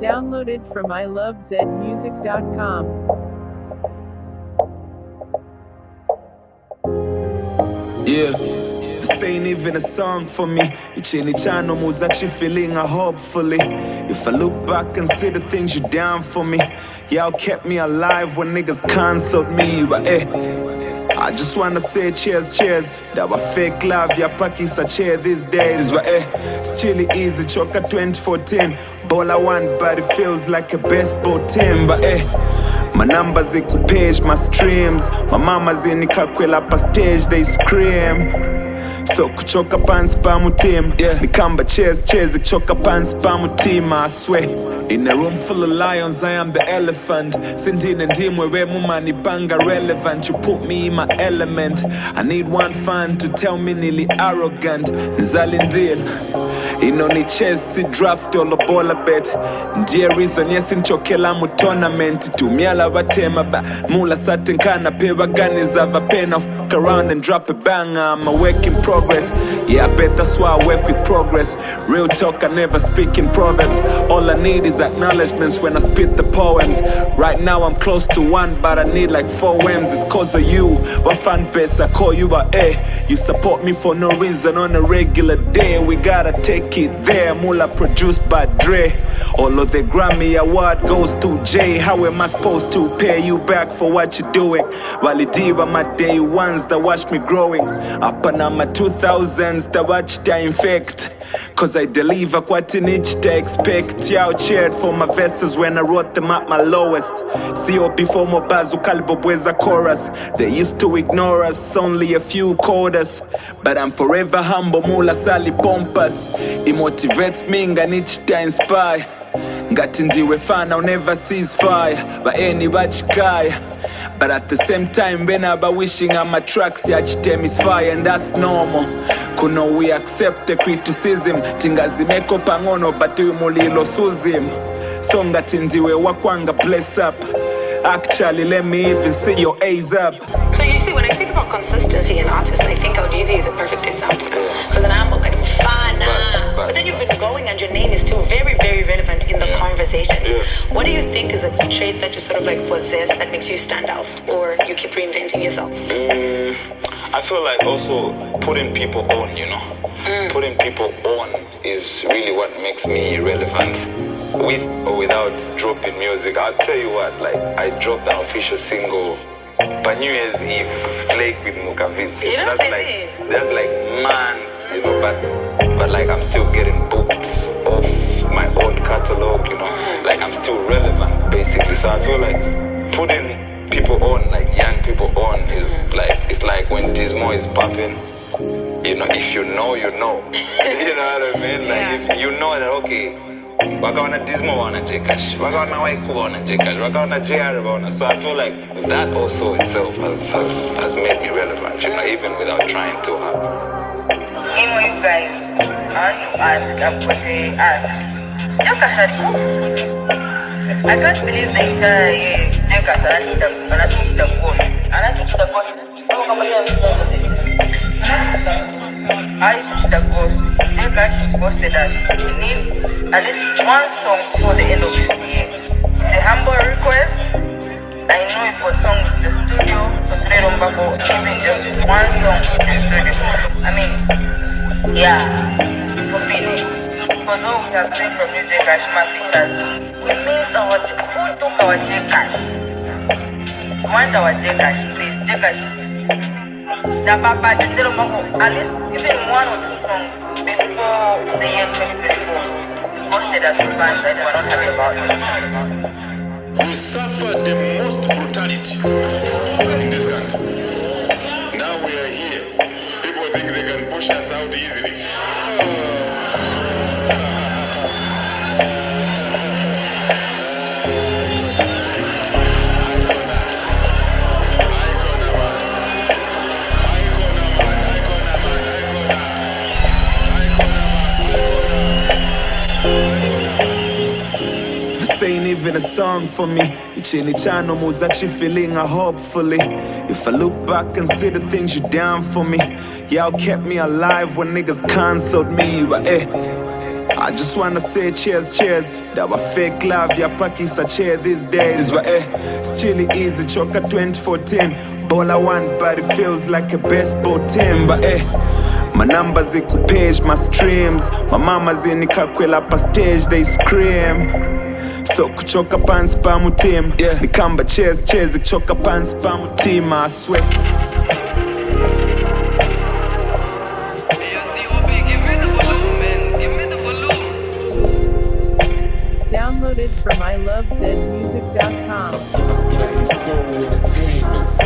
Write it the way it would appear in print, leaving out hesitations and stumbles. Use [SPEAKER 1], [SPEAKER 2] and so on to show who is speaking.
[SPEAKER 1] Downloaded from ilovezmusic.com.
[SPEAKER 2] Yeah, this ain't even a song for me. Ichini chano was actually feeling hopefully. If I look back and see the things you down for me, y'all kept me alive when niggas cancelled me. But I just wanna say cheers, cheers. That was fake love, ya pakisa chair these days. But it's chilly easy, choka 2014. Ball I want, but it feels like a baseball team. But my numbers equal page, my streams. My mama's in the kakwela pa stage, they scream. So kuchoka pants pa mutim, nikamba cheers, kuchoka pants pa mutim, I swear. In a room full of lions, I am the elephant. Sindin and dim where mumani banga relevant. You put me in my element. I need one fan to tell me nearly arrogant. Nzalindin. Inoni chess, draft all the baller bet. Dear reason, yes, in chokela mu tournament. Tumiala watema ba mula satin kana peva guns of a pen of around and drop a banger. I'm a work in progress. Yeah, I bet that's why I work with progress. Real talk, I never speak in proverbs. All I need is acknowledgements when I spit the poems. Right now I'm close to one, but I need like 4 M's. It's cause of you. What fan base I call you a You support me for no reason on a regular day. We gotta take it there. Mula produced by Dre. All of the Grammy award goes to Jay. How am I supposed to pay you back for what you're doing? Walidiva my day ones that watch me growing. Up and on my 2000s that watch the infect. Cause I deliver what in each to expect. Y'all cheered for my verses when I wrote them at my lowest. CO before Mobazu Kalibobweza chorus. They used to ignore us, only a few called us. But I'm forever humble, mula sali pompas. It motivates me and each to inspire. Ngati ndiwe fan, I'll never cease fire. But any guy. But at the same time, when I wishing on my tracks, yachitem is fire, and that's normal. Kuno we accept the criticism. Tingazimeko pangono, but we mulilo suzim. So ngati ndiwe wakwanga bless up. Actually, let me even see your A's up.
[SPEAKER 3] So you see, when I think about consistency in artists, I think I would use you as a perfect example. Because I'm fan, but then you've been going and your name is still very, very relevant in the conversations. What do you think is a trait that you sort of like possess that makes you stand out, or you keep reinventing yourself?
[SPEAKER 4] I feel like also putting people on, you know? Putting people on is really what makes me relevant. With or without dropping music, I'll tell you what, like I dropped an official single by New Year's Eve, Slake with Mukavitsu.
[SPEAKER 3] You know
[SPEAKER 4] that's like months, you know, but like I'm still getting booked off my old catalog, you know, like I'm still relevant basically. So I feel like putting people on, like young people on, is like, it's like when Dismo is popping. You know, if you know, you know. You know what I mean? Like if you know that, okay, wakaona Dismo wana Jkash, wakaona Waiku wana Jkash, wakaona JR wana. So I feel like that also itself has made me relevant, you know, even without trying too hard.
[SPEAKER 5] Imo, you guys, I want to ask, I'm going to ask, Jkash had I can't believe the entire year Jkash had the ghost. And I took the ghost. I took the ghost. Jkash ghosted us. We need at least one song before the end of this year. It's a humble request. I know you've got songs in the studio, so today don't bubble, even just one song in the studio. I mean, yeah, for me, because all we have seen from you, Jkash, my teachers, we miss who took our Jkash? We want our Jkash, please, Jkash. The Papa, the little bubble, at least even 1 or 2 songs before the year 2024. Posted as fans that we're not happy about it.
[SPEAKER 6] We suffered the most brutality in this country. Now we are here. People think they can push us out easily.
[SPEAKER 2] Ain't even a song for me. Ichini chano was actually feeling hopefully. If I look back and see the things you down for me, y'all kept me alive when niggas cancelled me. But I just wanna say cheers, cheers. Dawa fake love yapakisa chair these days. But it's chilly easy, choka 2014. All I want, but it feels like a baseball team. But my numbers equal page, my streams. My mama's in the kakwela pa stage, they scream. So kuchoka pants pa mutim. Nikamba cheers, cheers, kuchoka pants pa mutim, I swear.
[SPEAKER 1] Downloaded from ilovezmusic.com.
[SPEAKER 7] Soul Entertainment.